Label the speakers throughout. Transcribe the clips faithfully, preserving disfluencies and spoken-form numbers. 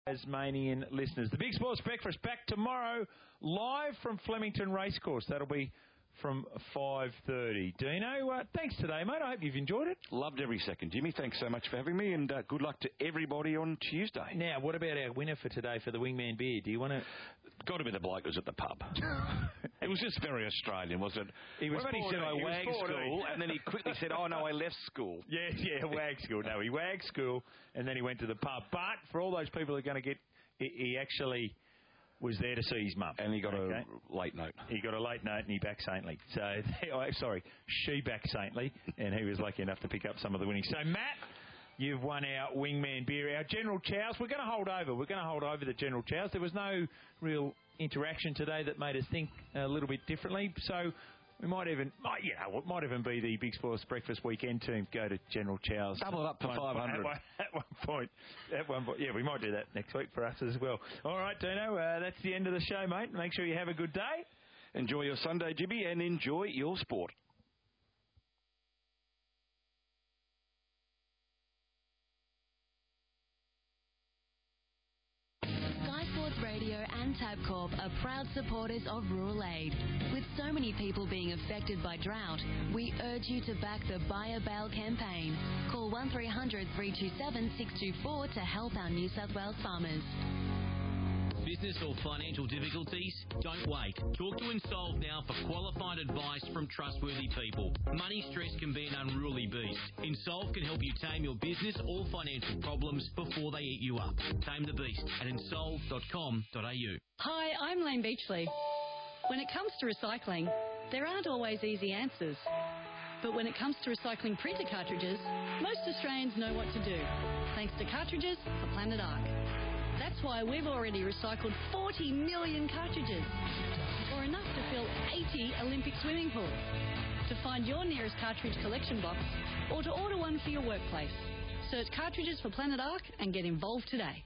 Speaker 1: Tasmanian listeners. The Big Sports Breakfast back tomorrow, live from Flemington Racecourse. That'll be from five thirty. Dino, uh, thanks today, mate. I hope you've enjoyed it.
Speaker 2: Loved every second. Jimmy, thanks so much for having me, and uh, good luck to everybody on Tuesday.
Speaker 1: Now, what about our winner for today for the Wingman beer? Do you want to...
Speaker 2: Got to be the bloke who was at the pub. It was just very Australian, wasn't it?
Speaker 1: He was
Speaker 2: well, he said, I wag school, and then he quickly said, oh, no, I left school.
Speaker 1: Yeah, yeah, wag school. No, he wagged school, and then he went to the pub. But for all those people who are going to get... He actually... was there to see his mum.
Speaker 2: And he got
Speaker 1: okay.
Speaker 2: a late note.
Speaker 1: He got a late note and he backed Saintly. So, oh, sorry, she backed Saintly, and he was lucky enough to pick up some of the winnings. So, Matt, you've won our Wingman beer. Our General Chows, we're going to hold over. We're going to hold over the General Chows. There was no real interaction today that made us think a little bit differently. So, we might even, might, you know, it might even be the Big Sports Breakfast weekend team go to General Chows.
Speaker 2: Double it up to five hundred.
Speaker 1: At one, at one point. At one point. Yeah, we might do that next week for us as well. All right, Dino, uh, that's the end of the show, mate. Make sure you have a good day.
Speaker 2: Enjoy your Sunday, Jimmy, and enjoy your sport.
Speaker 3: Radio and Tabcorp are proud supporters of Rural Aid. With so many people being affected by drought, we urge you to back the Buy a Bale campaign. Call one three hundred, three two seven, six two four to help our New South Wales farmers.
Speaker 4: Business or financial difficulties? Don't wait. Talk to Insolve now for qualified advice from trustworthy people. Money stress can be an unruly beast. Insolve can help you tame your business or financial problems before they eat you up. Tame the beast at insolve dot com dot a u.
Speaker 5: Hi, I'm Lane Beachley. When it comes to recycling, there aren't always easy answers. But when it comes to recycling printer cartridges, most Australians know what to do, thanks to Cartridges for Planet Ark. That's why we've already recycled forty million cartridges, or enough to fill eighty Olympic swimming pools. To find your nearest cartridge collection box, or to order one for your workplace, search Cartridges for Planet Ark and get involved today.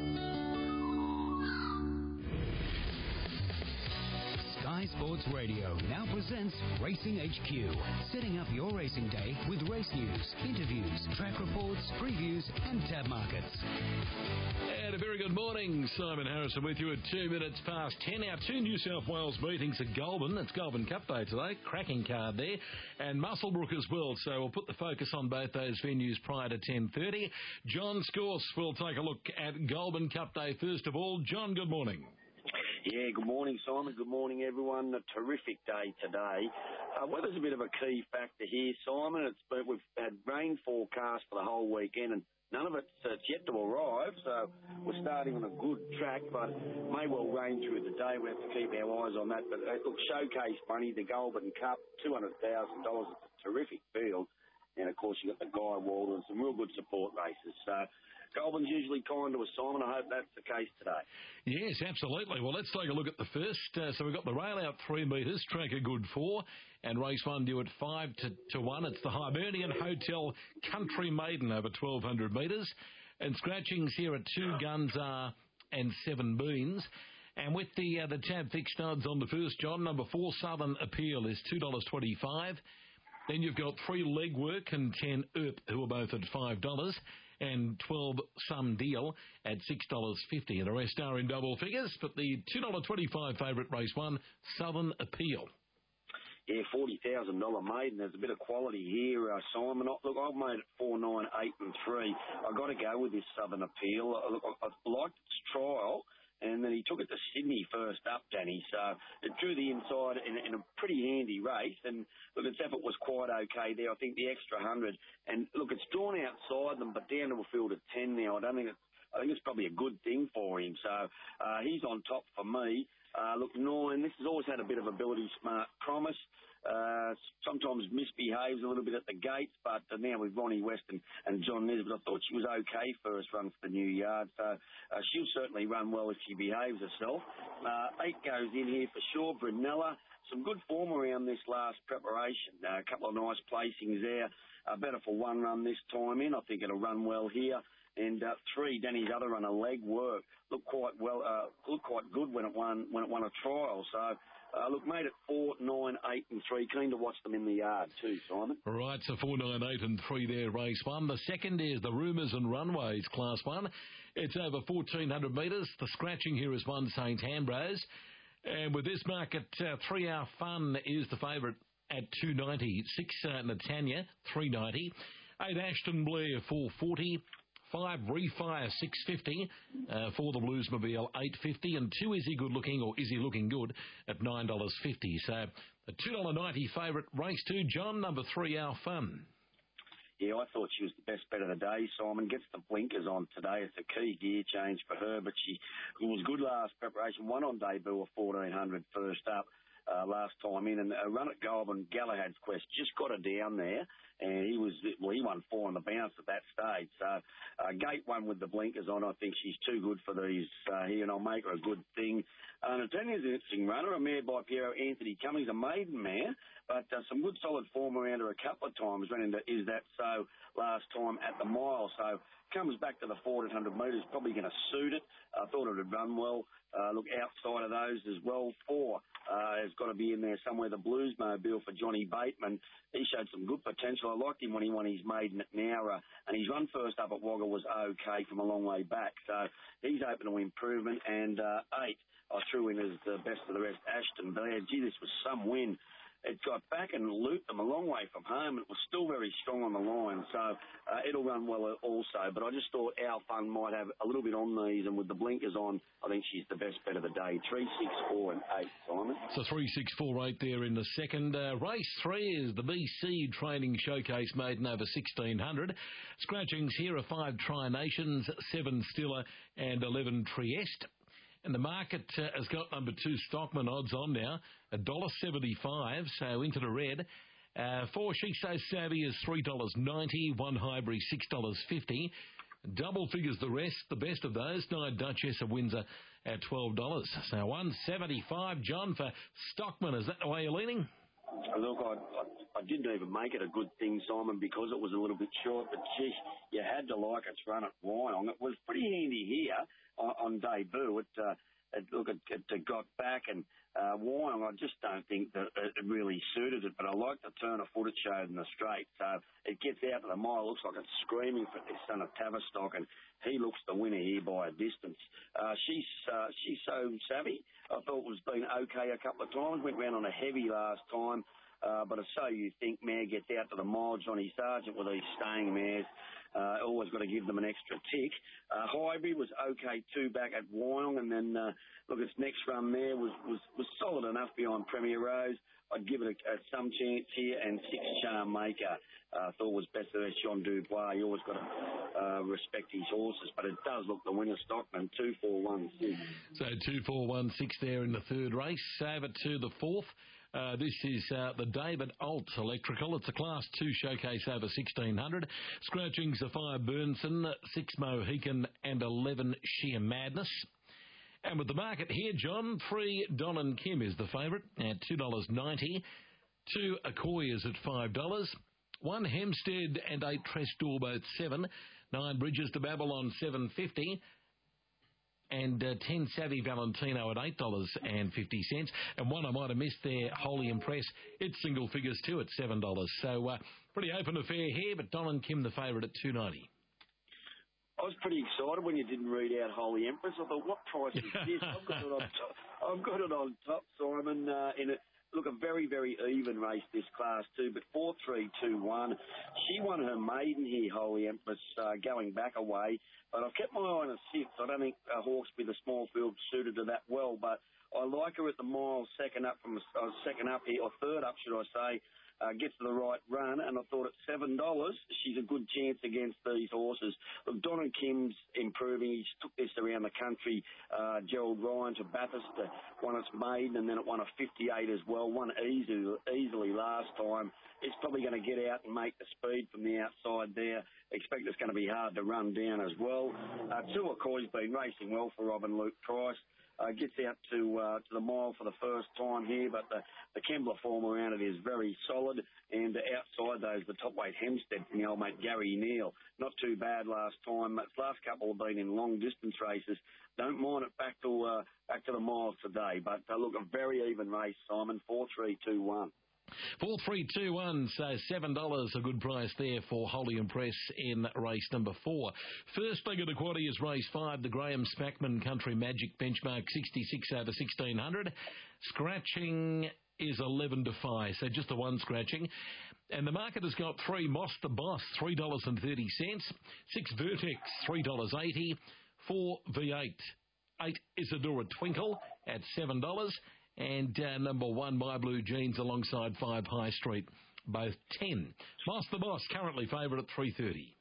Speaker 6: Sky Sports Radio now presents Racing H Q, setting up your racing day with race news, interviews, track reports, previews and tab markets.
Speaker 7: And a very good morning, Simon Harrison with you at two minutes past ten. Our two New South Wales meetings at Goulburn. It's Goulburn Cup Day today, cracking card there, and Muswellbrook as well. So we'll put the focus on both those venues prior to ten thirty. John Scorse will take a look at Goulburn Cup Day first of all. John, good morning.
Speaker 8: Yeah, good morning, Simon. Good morning, everyone. A terrific day today. Uh, weather's a bit of a key factor here, Simon. It's been, we've had rain forecast for the whole weekend, and none of it's, uh, it's yet to arrive, so we're starting on a good track, but it may well rain through the day. We have to keep our eyes on that. But uh, look, showcase money, the Goulburn Cup, two hundred thousand dollars. It's a terrific field. And, of course, you've got the Guy Walder and some real good support races. So Goulburn's usually kind to us, Simon. I hope that's the case today.
Speaker 7: Yes, absolutely. Well, let's take a look at the first. Uh, so we've got the rail out three metres, track a good four, and race one due at five to, to one. It's the Hibernian Hotel Country Maiden over twelve hundred metres. And scratchings here at two guns are and seven beans. And with the uh, the tab fixed odds on the first, John, number four, Southern Appeal, is two dollars twenty-five. Then you've got three Legwork and ten Earp, who are both at five dollars, and twelve Some Deal at six dollars fifty. And the rest are in double figures, but the two dollars twenty-five favourite race one, Southern Appeal.
Speaker 8: Yeah, forty thousand dollars maiden. There's a bit of quality here, uh, Simon. Look, I've made it four, nine, eight and three. I've got to go with this Southern Appeal. Look, I, I liked its trial. And then he took it to Sydney first up, Danny. So it drew the inside in, in a pretty handy race. And look, its effort was quite okay there. I think the extra hundred. And look, it's drawn outside them, but down to a field of ten now. I don't think it's, I think it's probably a good thing for him. So uh, he's on top for me. Uh, look, nine, this has always had a bit of ability, smart promise. Uh, sometimes misbehaves a little bit at the gates, but uh, now with Ronnie West and, and John Nisbet, I thought she was okay first run for the new yard. So uh, she'll certainly run well if she behaves herself. Uh, eight goes in here for sure. Brunella, some good form around this last preparation. Uh, a couple of nice placings there. Uh, better for one run this time in. I think it'll run well here. And uh, three, Danny's other runner, Leg Work, looked quite well, uh, looked quite good when it won when it won a trial. So, uh, look, made it four, nine, eight, and three. Keen to watch them in the yard too, Simon.
Speaker 7: Right, so four, nine, eight, and three there, race one. The second is the Rumours and Runways, class one. It's over fourteen hundred metres. The scratching here is one Saint Ambrose. And with this market, uh, Three Hour Fun is the favourite at two ninety. Six, uh, Netanya, three ninety. Eight, Ashton Blair, four forty. Five, Refire, six fifty. Uh, for the Bluesmobile, eight fifty. And two, Is He Good Looking, or Is He Looking Good, at nine dollars fifty. So the two dollars ninety favourite, race two, John, number Three Hour Fun.
Speaker 8: Yeah, I thought she was the best bet of the day, Simon. Gets the blinkers on today. It's a key gear change for her, but she was good last preparation. Won on debut of fourteen hundred first up. Uh, last time in, and a run at Goulburn, Galahad's Quest just got her down there, and he was well, he won four on the bounce at that stage. So uh, Gate one with the blinkers on. I think she's too good for these uh, here, and I'll make her a good thing. Uh, Natania's an interesting runner, a mare by Piero Anthony Cummings, a maiden mare, but uh, some good solid form around her a couple of times. Ran into Is That So last time at the mile, so comes back to the fourteen hundred metres, probably going to suit it. I uh, thought it would run well. Uh, look, outside of those as well, four uh, has got to be in there somewhere. The Bluesmobile for Johnny Bateman. He showed some good potential. I liked him when he won his maiden at Nowra, and his run first up at Wagga was okay from a long way back. So he's open to improvement. And uh, eight, I threw in as the best of the rest, Ashton Blair. Gee, this was some win. It got back and looped them a long way from home. It was still very strong on the line, so uh, it'll run well also. But I just thought Our Fun might have a little bit on these, and with the blinkers on, I think she's the best bet of the day. Three, six, four, and eight, Simon.
Speaker 7: So three, six, four, eight there in the second. Uh, race three is the B C Training Showcase maiden over sixteen hundred. Scratchings here are five Tri-Nations, seven Stiller, and eleven Trieste. And the market uh, has got number two Stockman odds on now, one dollar seventy-five, so into the red. Uh, four She's So Savvy is three dollars ninety, one Highbury six dollars fifty. Double figures the rest, the best of those, nine Duchess of Windsor at twelve dollars. So one seventy-five, John, for Stockman. Is that the way you're leaning?
Speaker 8: Look, I, I, I didn't even make it a good thing, Simon, because it was a little bit short, but gee, you had to like its run at Wyong. It was pretty handy here on, on debut. It, uh, it, look, it, it got back, and uh, Wyong, I just don't think that it really suited it, but I like the turn of foot it showed in the straight. So it gets out to the mile, looks like it's screaming for this son of Tavistock, and he looks the winner here by a distance. Uh, she's uh, she's so savvy. I thought it was been okay a couple of times. Went round on a heavy last time. Uh, but if so you think mare gets out to the mile, Johnny Sargent with these staying mares, uh, always got to give them an extra tick. Uh, Highbury was okay too back at Wyong, and then uh, look, its next run there was, was, was solid enough behind Premier Rose. I'd give it a, a, some chance here, and six Charm Maker uh, thought was best of Sean Dubois. You always got to uh, respect his horses, but it does look the winner, Stockman, two four one six.
Speaker 7: So two four one six there in the third race. Over to the fourth. Uh, this is uh, the David Alt Electrical. It's a Class two showcase over sixteen hundred. Scratchings are five Burnson, six Mohican, and eleven Sheer Madness. And with the market here, John, three Don and Kim is the favourite at two dollars ninety. Two Akoi is at five dollars. One Hempstead and eight Trestor both seven. Nine Bridges to Babylon seven fifty. And uh, ten Savvy Valentino at eight dollars fifty. And one I might have missed there, Holy Impress, it's single figures too at seven dollars. So uh, pretty open affair here, but Don and Kim the favourite at two ninety.
Speaker 8: I was pretty excited when you didn't read out Holy Empress. I thought, what price is this? I've got it on top, I've got it on top Simon, uh, in it. Look, a very, very even race, this Class two, but four three two one. She won her maiden here, Holy Empress, uh, going back away. But I've kept my eye on a sixth. I don't think uh, Hawkesby, the small field, suited to that well. But I like her at the mile, second up from uh, second up here, or third up, should I say. Uh, gets to the right run, and I thought at seven dollars, she's a good chance against these horses. Look, Don and Kim's improving. He took this around the country. Uh, Gerald Ryan to Bathurst, uh, won its maiden, and then it won a fifty-eight as well. Won easily, easily last time. It's probably going to get out and make the speed from the outside there. Expect it's going to be hard to run down as well. Uh, Tuakoy's been racing well for Robin Luke Price. Uh, gets out to uh, to the mile for the first time here, but the, the Kembla form around it is very solid. And outside those, the top weight Hempstead from the old mate Gary Neal. Not too bad last time. Its last couple have been in long distance races. Don't mind it back to uh, back to the miles today. But uh, look, a very even race, Simon. Four, three, two, one.
Speaker 7: Four, three, two, one, so seven dollars a good price there for Holy Impress in race number four. First leg of the quaddy is race five, the Graham Spackman Country Magic benchmark sixty-six over sixteen hundred. Scratching is eleven to five, so just the one scratching. And the market has got three Moss the Boss, three dollars thirty, six Vertex, three dollars eighty, four V eight, eight Isadora Twinkle at seven dollars. And uh, number one, My Blue Jeans, alongside five High Street, both ten. Moss the Boss, currently favourite at three thirty.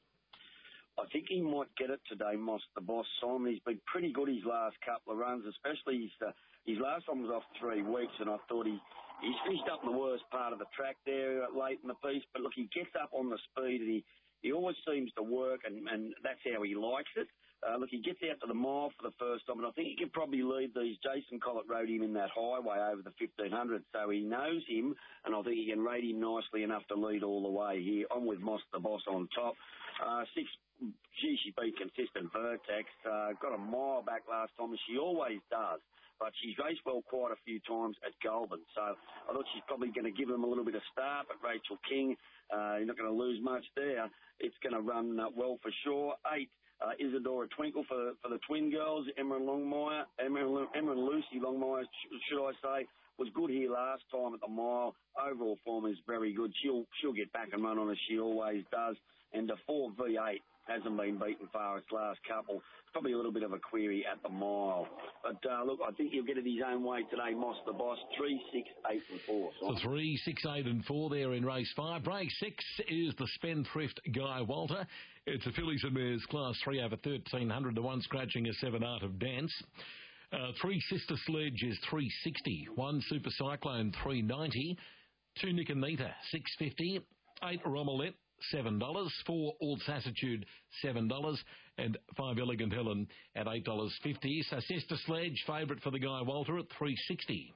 Speaker 8: I think he might get it today, Moss the Boss, Simon. He's been pretty good his last couple of runs, especially his, uh, his last one was off three weeks, and I thought he he's finished up in the worst part of the track there late in the piece. But look, he gets up on the speed, and he, he always seems to work, and, and that's how he likes it. Uh, look, he gets out to the mile for the first time, and I think he can probably lead these. Jason Collett rode him in that highway over the fifteen hundred, so he knows him, and I think he can rate him nicely enough to lead all the way here. I'm with Moss the Boss on top. Uh, six, gee, she beat consistent Vertex. Uh, got a mile back last time, as she always does. But she's raced well quite a few times at Goulburn, so I thought she's probably going to give him a little bit of start. But Rachel King, uh, you're not going to lose much there. It's going to run uh, well for sure. Eight. Uh, Isadora Twinkle for for the twin girls. Emma Longmire, Emma, Emma and Lucy Longmire, sh- should I say, was good here last time at the mile. Overall form is very good. She'll she'll get back and run on as she always does. And the four V eight hasn't been beaten far its last couple. It's probably a little bit of a query at the mile. But uh, look, I think he'll get it his own way today. Moss the Boss, three, six, eight, and four.
Speaker 7: So three, six, eight, and four there in race five. Race six is the Spendthrift Guy Walter. It's a fillies and mares class three over thirteen hundred. The one scratching a seven Art of Dance. Uh, three Sister Sledge is three sixty. One Super Cyclone three ninety. Two Nick and Nita six fifty. Eight Romelette seven dollars. Four Old Sassitude seven dollars. And five Elegant Helen at eight dollars fifty. So Sister Sledge favourite for the Guy Walter at three sixty.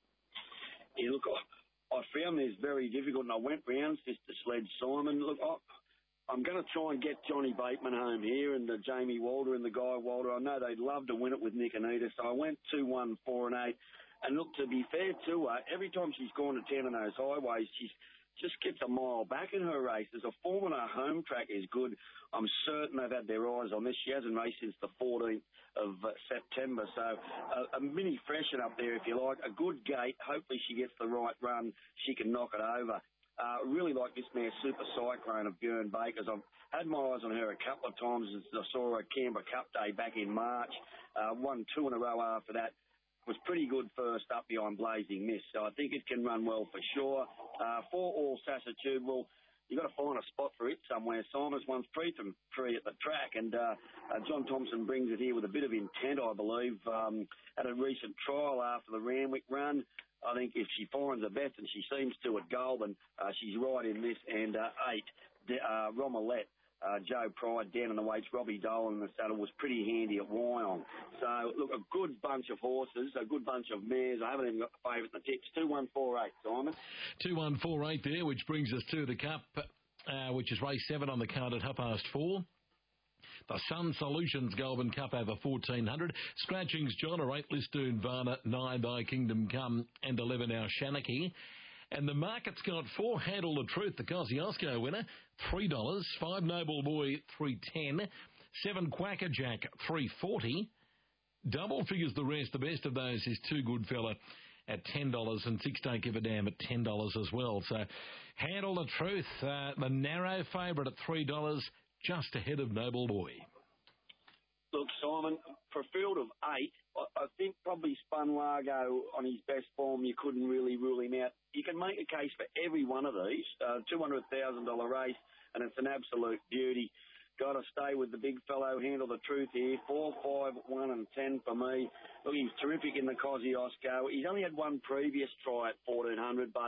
Speaker 8: Yeah, look, I, I found this very difficult, and I went round Sister Sledge, Simon. Look, I, I'm going to try and get Johnny Bateman home here and the Jamie Walter and the Guy Walter. I know they'd love to win it with Nick Anita, so I went two, one, four and eight. And look, to be fair to her, every time she's gone to town on those highways, she's just gets a mile back in her races. The form on her home track is good. I'm certain they've had their eyes on this. She hasn't raced since the fourteenth of September, so a, a mini freshen up there, if you like. A good gate. Hopefully she gets the right run. She can knock it over. Uh, really like this mare, Super Cyclone of Bjorn Bakers. I've had my eyes on her a couple of times. I saw her at Canberra Cup Day back in March. Uh, won two in a row after that. Was pretty good first up behind Blazing Mist, so I think it can run well for sure. Uh, for All Sassitude, well, you've got to find a spot for it somewhere. Simon's one's free from free at the track, and uh, uh, John Thompson brings it here with a bit of intent, I believe. Um, at a recent trial after the Randwick run, I think if she finds a bet, and she seems to at Goulburn, uh, she's right in this. And uh, eight, uh, Romelette. Uh, Joe Pride down in the weights, Robbie Dolan in the saddle was pretty handy at Wyong. So, look, a good bunch of horses, a good bunch of mares. I haven't even got the favourite in the tips. two one four eight, Simon.
Speaker 7: two one four eight there, which brings us to the Cup, uh, which is race seven on the card at half past four. The Sun Solutions Goulburn Cup over fourteen hundred. Scratchings, John, are eight Listoon Varna, nine Thy Kingdom Come, and eleven Our Shanachie. And the market's got four Handle the Truth, the Kosciuszko winner, three dollars. Five Noble Boy, three ten. Seven Quackerjack, three forty. Double figures the rest. The best of those is Two Good Fella at ten dollars, and Six Don't Give a Damn at ten dollars as well. So Handle the Truth, uh, the narrow favourite at three dollars, just ahead of Noble Boy.
Speaker 8: Look, Simon, for a field of eight, I, I think probably Spun Largo on his best form, you couldn't really rule him out. You can make a case for every one of these. Uh, two hundred thousand dollars race, and it's an absolute beauty. Got to stay with the big fellow, Handle the Truth here. Four, five, one, and ten for me. Look, he's terrific in the Kosciuszko. He's only had one previous try at fourteen hundred, but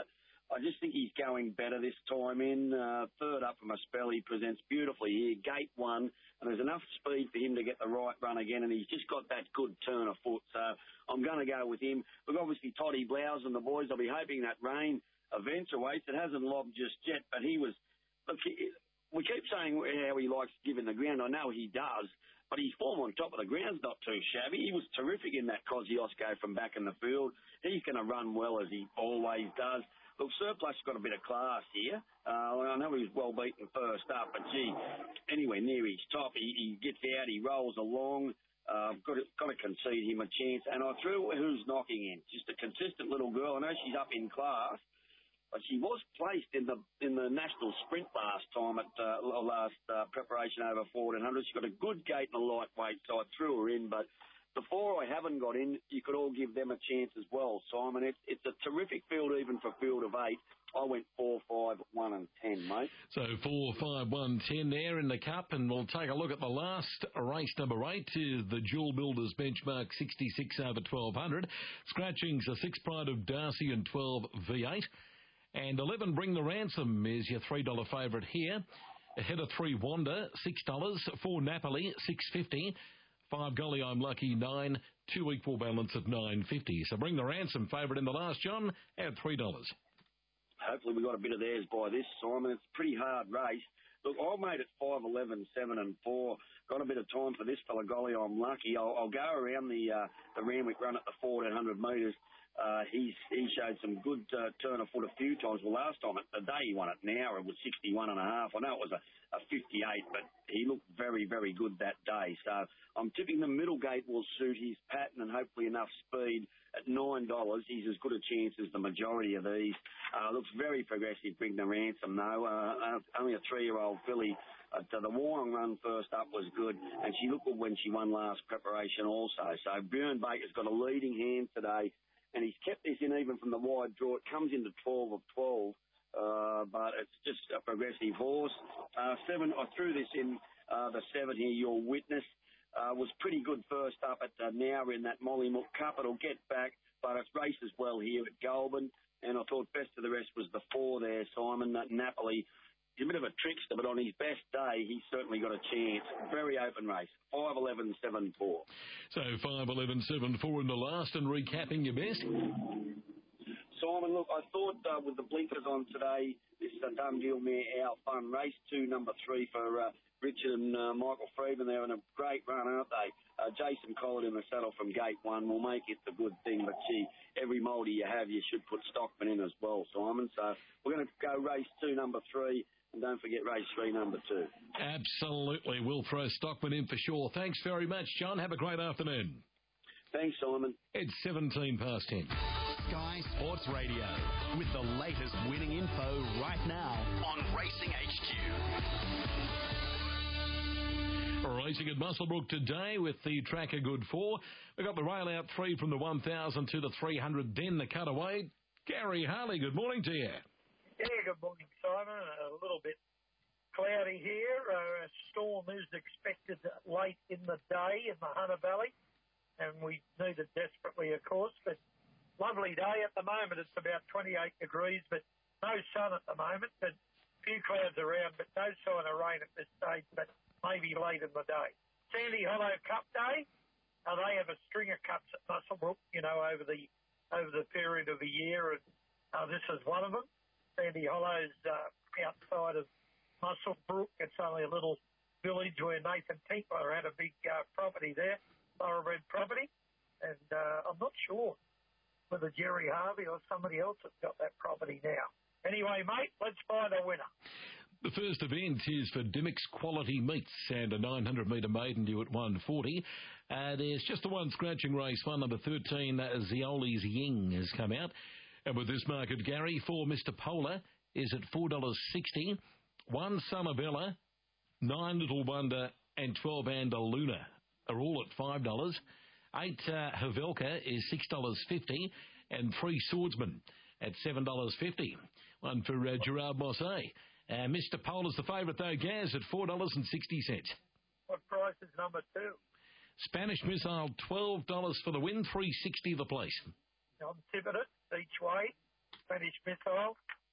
Speaker 8: I just think he's going better this time in. Uh, third up from a spell, he presents beautifully here. Gate one, and there's enough speed for him to get the right run again, and he's just got that good turn of foot. So I'm going to go with him. Look, obviously, Toddy Blouse and the boys, I'll be hoping that rain eventuates. It hasn't lobbed just yet, but he was... Look, he, we keep saying how he likes giving the ground. I know he does, but his form on top of the ground's not too shabby. He was terrific in that Kosciuszko from back in the field. He's going to run well, as he always does. Look, Surplus got a bit of class here. Uh, I know he was well beaten first up, but gee, anywhere near his top, he, he gets out, he rolls along. Uh, got to, got to concede him a chance. And I threw Who's Knocking In. Just a consistent little girl. I know she's up in class, but she was placed in the in the national sprint last time at uh, last uh, preparation over fourteen hundred. She's got a good gait and a lightweight, so I threw her in, but. The four I haven't got in, you could all give them a chance as well, Simon. It's, it's a terrific field even for field of eight. I went four, five, one and ten, mate.
Speaker 7: So four, five, one, ten there in the Cup, and we'll take a look at the last race, number eight, is the Jewel Builders benchmark sixty-six over twelve hundred. Scratchings are six Pride of Darcy and twelve V eight. And eleven Bring the Ransom is your three dollar favourite here. Ahead of three Wanda, six dollars. four Napoli, six fifty. Five Golly I'm Lucky, nine. Two Equal Balance at nine fifty. So Bring the Ransom favourite in the last, John, at three dollars.
Speaker 8: Hopefully we got a bit of theirs by this, Simon. It's a pretty hard race. Look, I made it five, eleven, seven and four. Got a bit of time for this fella, Golly I'm Lucky. I'll, I'll go around the uh, the Randwick run at the fourteen hundred metres. Uh, he's, he showed some good uh, turn of foot a few times. Well, last time, the day he won it, an hour, it was sixty-one and a half. I know it was a, a fifty-eight, but he looked very, very good that day. So I'm tipping the middle gate will suit his pattern and hopefully enough speed. At nine dollars, he's as good a chance as the majority of these. Uh, looks very progressive, Bring the Ransom, though. Uh, only a three-year-old filly. Uh, the Warren run first up was good, and she looked good when she won last preparation also. So Bjorn Baker's got a leading hand today. And he's kept this in even from the wide draw. It comes into twelve of twelve, uh, but it's just a progressive horse. Uh, seven, I threw this in uh, the seven here, Your Witness. Uh, was pretty good first up at uh, now in that Mollymook Cup. It'll get back, but it's races well here at Goulburn. And I thought best of the rest was the four there, Simon, that Napoli. He's a bit of a trickster, but on his best day, he's certainly got a chance. Very open race. five, eleven, seven, four.
Speaker 7: So five, eleven, seven, four in the last, and recapping your best.
Speaker 8: Simon, look, I thought uh, with the blinkers on today, this is a done deal mare, Our Fun. Race two, number three for uh, Richard and uh, Michael Freeman. They're in a great run, aren't they? Uh, Jason Collett in the saddle from gate one will make it the good thing, but gee, every mouldy you have, you should put Stockman in as well, Simon. So we're going to go race two, number three. And don't forget race three, number two.
Speaker 7: Absolutely. We'll throw Stockman in for sure. Thanks very much, John. Have a great afternoon.
Speaker 8: Thanks, Simon.
Speaker 7: It's seventeen past ten.
Speaker 9: Sky Sports Radio with the latest winning info right now on Racing H Q.
Speaker 7: Racing at Muswellbrook today with the Tracker Good Four. We've got the rail out three from the one thousand to the three hundred, then the cutaway. Gary Harley, good morning to you.
Speaker 10: Yeah, good morning, Simon. A little bit cloudy here. Uh, a storm is expected late in the day in the Hunter Valley, and we need it desperately, of course. But lovely day at the moment. It's about twenty-eight degrees, but no sun at the moment. But a few clouds around, but no sign of rain at this stage, but maybe late in the day. Sandy Hollow Cup Day. Uh, they have a string of cups at Muswellbrook, you know, over the over the period of the year, and uh, this is one of them. Sandy Hollow's uh, outside of Muswellbrook. It's only a little village where Nathan Tinkler had a big uh, property there, thoroughbred property. And uh, I'm not sure whether Jerry Harvey or somebody else has got that property now. Anyway, mate, let's find a winner.
Speaker 7: The first event is for Dimmick's Quality Meats and a nine hundred metre maiden due at one forty. Uh, there's just the one scratching race, one number thirteen, uh, Zioli's Ying has come out. And with this market, Gary, for Mister Polar is at four dollars sixty. One Summerbella, nine Little Wonder, and twelve Andaluna are all at five dollars. Eight uh, Havelka is six dollars fifty. And three Swordsman at seven dollars fifty. One for uh, Gerard Mosse. Uh, Mister Polar's the favourite, though, Gaz, at four dollars sixty.
Speaker 10: What price is number two?
Speaker 7: Spanish Missile, twelve dollars for the win, three dollars sixty the place.
Speaker 10: I'm tipping it each way. Spanish Missile,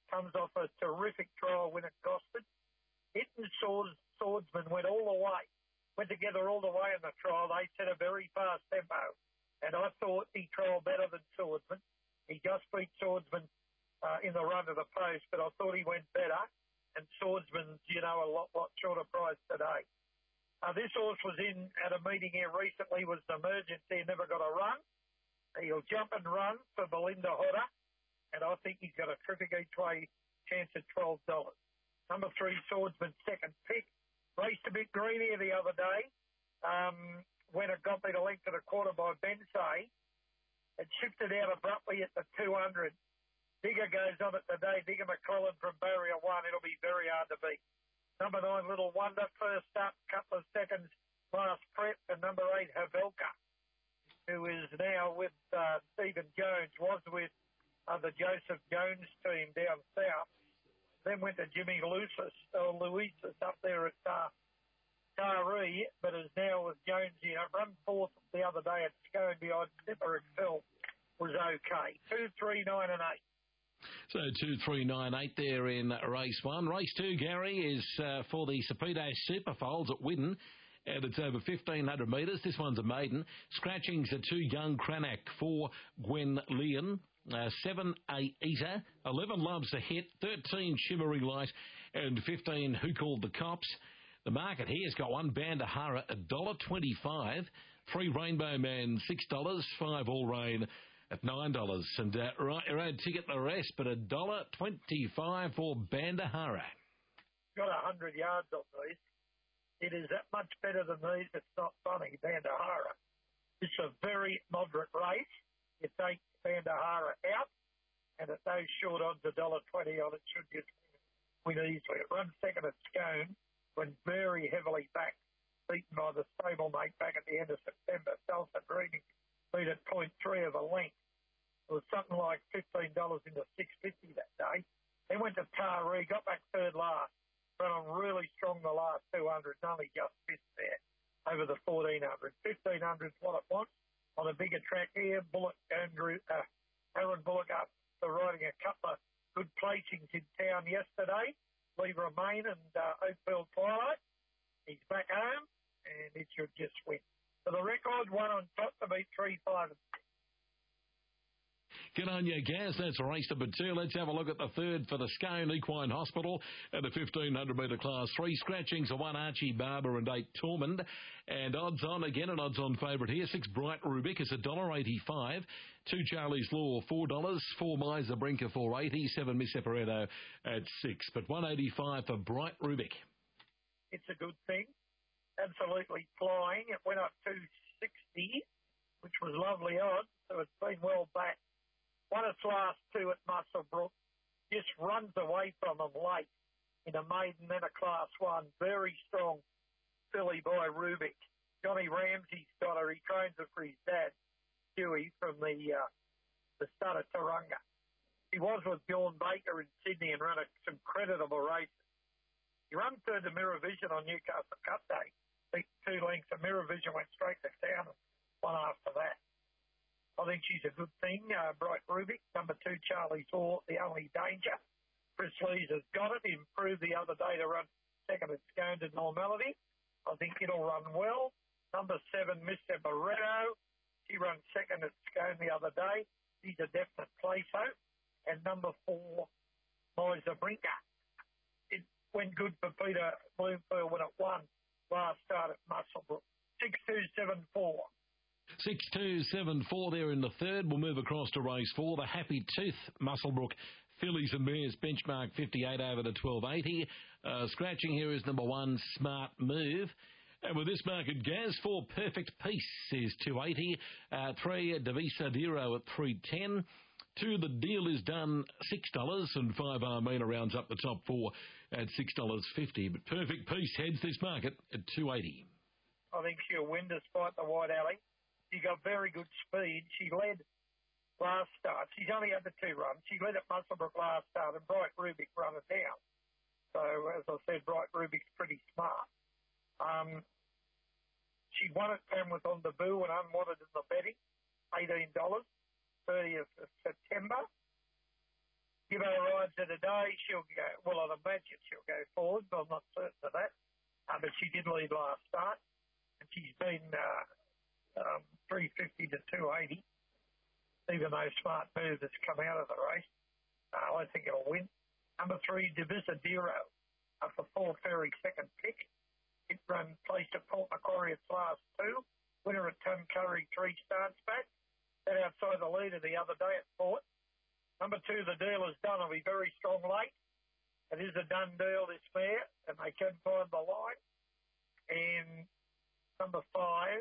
Speaker 10: comes off a terrific trial win at Gosford. Hitton Swords, Swordsman went all the way, went together all the way in the trial. They set a very fast tempo, and I thought he trialled better than Swordsman. He just beat Swordsman uh, in the run to the post, but I thought he went better, and Swordsman's, you know, a lot, lot shorter price today. Uh, this horse was in at a meeting here recently, was an emergency, never got a run. He'll jump and run for Belinda Hodder, and I think he's got a terrific each-way chance at twelve dollars. Number three, Swordsman, second pick. Raced a bit green here the other day. Um, when it got me to length to the quarter by Bensay, it shifted out abruptly at the two hundred. Digger goes on it today. Digger McCollum from barrier one. It'll be very hard to beat. Number nine, Little Wonder, first up, couple of seconds, last prep. And number eight, Havelka, who is now with uh, Stephen Jones, was with uh, the Joseph Jones team down south. Then went to Jimmy Lucis, or Luisis up there at uh, Taree, but is now with Jones here. Run fourth the other day at Scone behind Zipper Excel was okay. Two, three, nine, and eight.
Speaker 7: So two, three, nine, eight there in race one. Race two, Gary, is uh, for the Sapido Superfolds at Widden, and it's over fifteen hundred metres. This one's a maiden. Scratchings are two, Young Cranach, four, Gwen Leon, uh, seven, A Eater, eleven, Loves a Hit, thirteen, Shimmery Light, and fifteen, Who Called the Cops. The market here's got one, Bandahara, one dollar twenty-five, three, Rainbow Man, six dollars, five, All Rain, at nine dollars. And uh, right, road ticket the rest, but one dollar twenty-five for Bandahara.
Speaker 10: Got one hundred yards on these. It is that much better than these. It's not funny, Bandahara. It's a very moderate race. You take Bandahara out, and at those short odds, one dollar twenty on it should just win easily. It runs second at Scone, went very heavily back, beaten by the stablemate back at the end of September. Salsa Breeding beat at point three of a length. It was something like fifteen dollars into six fifty that day. Then went to Taree, got back third last. Run on really strong the last two hundred, and only just missed there over the fourteen hundred. fifteen hundred is what it wants. On a bigger track here, Bullock, Andrew, uh, Aaron Bullock up for riding a couple of good placings in town yesterday. Leave Remain and uh, Oakfield Twilight. He's back home, and it should just win. For the record, one on top to beat three, five, and six.
Speaker 7: Get on your gas. That's race number two. Let's have a look at the third for the Scone Equine Hospital at the fifteen hundred metre class. Three scratchings, a one Archie Barber and eight Tormund. And odds on, again, an odds on favourite here. Six Bright Rubik is one dollar eighty-five. Two Charlie's Law, four dollars. Four Miser Brinker, four dollars eighty. Seven Miss Separetto at six. But one eighty-five for Bright Rubik.
Speaker 10: It's a good thing. Absolutely flying. It went up two sixty, which was lovely odds, so it's been well back. Won its last two at Musselbrook. Just runs away from them late in a maiden and a class one. Very strong filly by Rubik. Johnny Ramsey's got her. He trains her for his dad, Huey, from the uh, the stud of Tauranga. He was with Bjorn Baker in Sydney and ran a, some creditable races. He ran third to Mirror Vision on Newcastle Cup Day. Beat two lengths, and Mirror Vision went straight to town one after that. I think she's a good thing. Uh, Bright Rubik, number two, Charlie's Law, the only danger. Chris Lees has got it. He improved the other day to run second at Scone to normality. I think it'll run well. Number seven, Mister Barretto. She ran second at Scone the other day. He's a definite placer. And number four, Miser Brinker. It went good for Peter Bloomfield when it won last start at Musselbrook. six two seven four.
Speaker 7: six two seven four there in the third. We'll move across to race four. The Happy Tooth Musselbrook Fillies and Mares benchmark fifty-eight over to twelve eighty. Uh, scratching here is number one, Smart Move. And with this market, Gaz for Perfect Peace is two eighty. Uh, three, Devisa Diro at three ten. Two, The Deal Is Done, six dollars. And five, Armina rounds up the top four at six dollars fifty. But Perfect Peace heads this market at two eighty.
Speaker 10: I think she'll win despite the wide alley. She got very good speed. She led last start. She's only had the two runs. She led at Musselbrook last start, and Bright Rubik run it down. So, as I said, Bright Rubik's pretty smart. Um, she won at Tamworth on debut and unwanted in the betting, eighteen dollars, thirtieth of September. Give her a ride to today. well, I'd imagine she'll go forward, but I'm not certain of that. Uh, but she did lead last start, and she's been uh, um, three fifty to two eighty, even though Smart Move has come out of the race. Uh, I think it'll win. Number three, Divisadero, up for Paul Ferry, second pick. It run placed at Port Macquarie its last two. Winner at Tuncurry, three starts back. That outside the leader the other day at Port. Number two, The Deal Is Done, will be very strong late. It is a done deal, this mare, and they can find the line. And number five,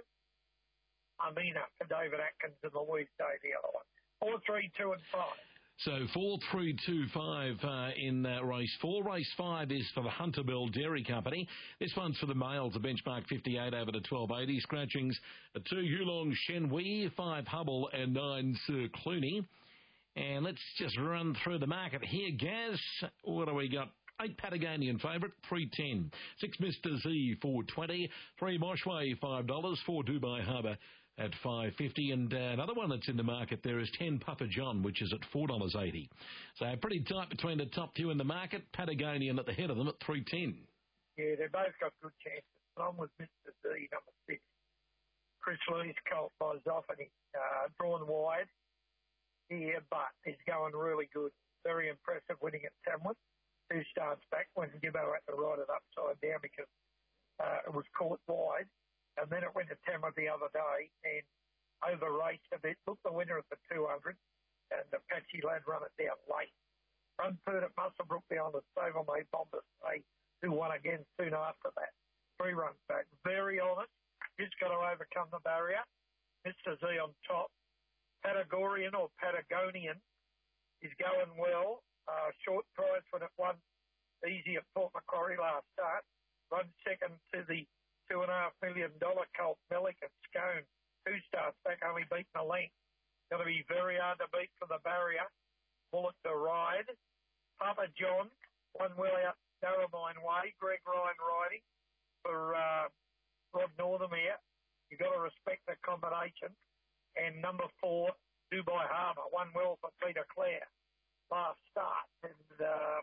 Speaker 10: Amina for David Atkins and Louise Day, the other one. Four, three, two, and five.
Speaker 7: So four, three, two, five uh, in uh, race four. Race five is for the Hunterbell Dairy Company. This one's for the males, a benchmark fifty-eight over to twelve eighty. Scratchings, uh, two Yulong Shenhui, five Hubble, and nine Sir Clooney. And let's just run through the market here, Gaz. What do we got? Eight Patagonian favourite, three ten. Six Mister Z, four twenty. Three Moshway, five dollars. Four Dubai Harbour at five fifty. And uh, another one that's in the market there is ten Papa John, which is at four dollars eighty. So pretty tight between the top two in the market. Patagonian at the head of them at three ten.
Speaker 10: Yeah, they've both got good chances. I'm with Mister Z, number six. Chris Lee's colt buys off and he's uh, drawn wide. Yeah, but he's going really good. Very impressive winning at Tamworth. Two starts back when Gibbo had to ride it upside down because uh, it was caught wide. And then it went to Tamworth the other day and over-raced a bit. Looked the winner at the two hundred and Apache Lad run it down late. Run third at Musselbrook behind the stable made Bombers. They who won again soon after that. Three runs back. Very honest. Just got to overcome the barrier. Mister Z on top. Patagonian or Patagonian is going well. Uh, short price when it won easy at Port Macquarie last start. Run second to the two and a half million dollar colt Melick at Scone. Two starts back, only beaten a length. Going to be very hard to beat for the barrier. Bullet to ride. Papa John, one well out Narromine Way. Greg Ryan riding for uh, Rod Northermere. You've got to respect the combination. And number four, Dubai Harbour, one well for Peter Clare last start. And uh,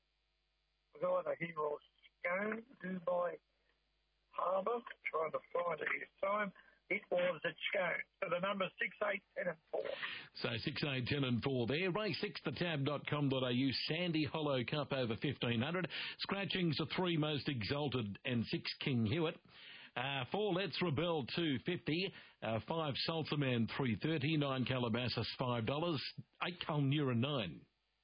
Speaker 10: was either he or Scone, Dubai Harbour, trying to find it this time. It was at Scone. So the number six, eight, ten and four.
Speaker 7: So six, eight, ten and four there. Race six, the tab dot com dot a u. Sandy Hollow Cup over fifteen hundred. Scratchings are three Most Exalted and six King Hewitt. Uh, four Let's Rebel, two fifty. Uh, five Salsa Man, three thirty. Nine Calabasas, five dollars. Eight Culnura, nine.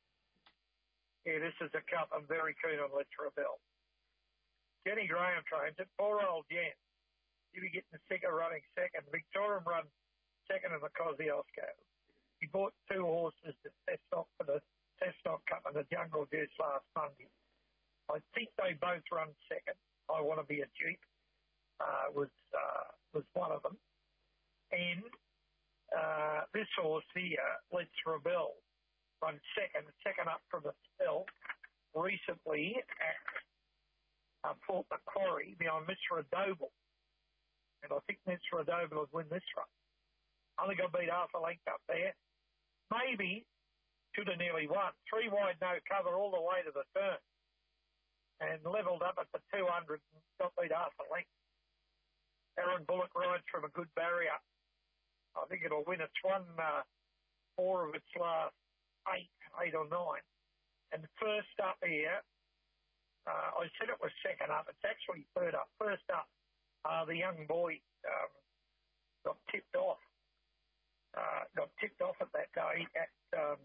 Speaker 10: Yeah, this is a cup I'm very keen on. Let's Rebel. Jenny Graham trains it. Poor old Jen. He'll be getting the sticker running second. Victorian run second in the Kosciuszko. He bought two horses to test stock for the test stock cup in the Jungle Juice last Monday. I think they both run second. I want to be a Jeep. Uh, was uh, was one of them. And uh, this horse here, Let's Rebel, run second, second up from the spell recently at uh, Port Macquarie behind Mister Adobel. And I think Mister Adobel will win this run. Only got beat half a length up there. Maybe should have nearly won. Three wide, no cover all the way to the turn. And levelled up at the two hundred and got beat half a length. Aaron Bullock rides from a good barrier. I think it'll win. It's won uh, four of its last eight, eight or nine. And first up here, uh, I said it was second up. It's actually third up. First up, uh, the young boy um, got tipped off. Uh, got tipped off at that day at, um,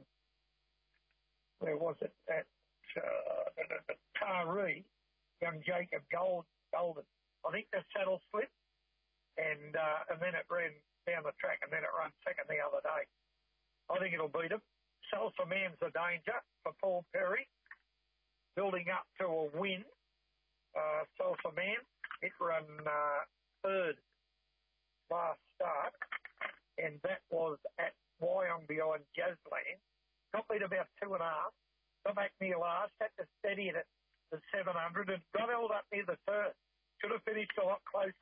Speaker 10: where was it? At uh, Taree, young Jacob Gold, Golden. I think the saddle slipped. And uh, and then it ran down the track, and then it ran second the other day. I think it'll beat him. Salsa Man's a danger for Paul Perry. Building up to a win. Uh, Salsa Man, it ran uh, third last start, and that was at Wyong behind Jazzland. Got beat about two and a half. Got back near last, had to steady it at the seven hundred, and got held up near the third. Should have finished a lot closer.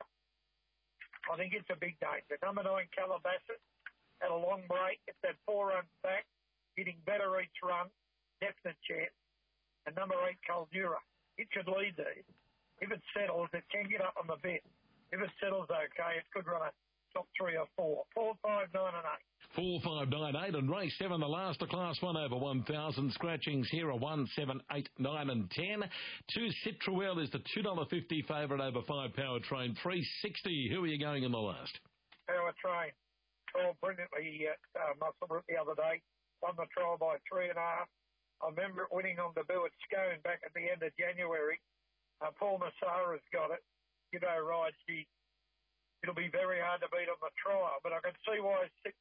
Speaker 10: I think it's a big danger. Number nine, Calabasas, had a long break. It's had four runs back, getting better each run. Definite chance. and number eight, Caldura. It should lead these. If it settles, it can get up on the bet. If it settles okay, it could run a top three or four. Four, five, nine, and eight.
Speaker 7: Four, five, nine, eight, and race seven, the last of class one over one thousand. Scratchings here are one, seven, eight, nine, and ten. Two, Citruel is the two dollars fifty favourite over five, Power Train. three sixty. Who are you going in the last?
Speaker 10: Power Train. Trial brilliantly at uh, Musselburgh the other day. Won the trial by three and a half. I remember it winning on debut at Scone back at the end of January. Uh, Paul Nassara's got it. G'day, rides. He, it'll be very hard to beat on the trial, but I can see why six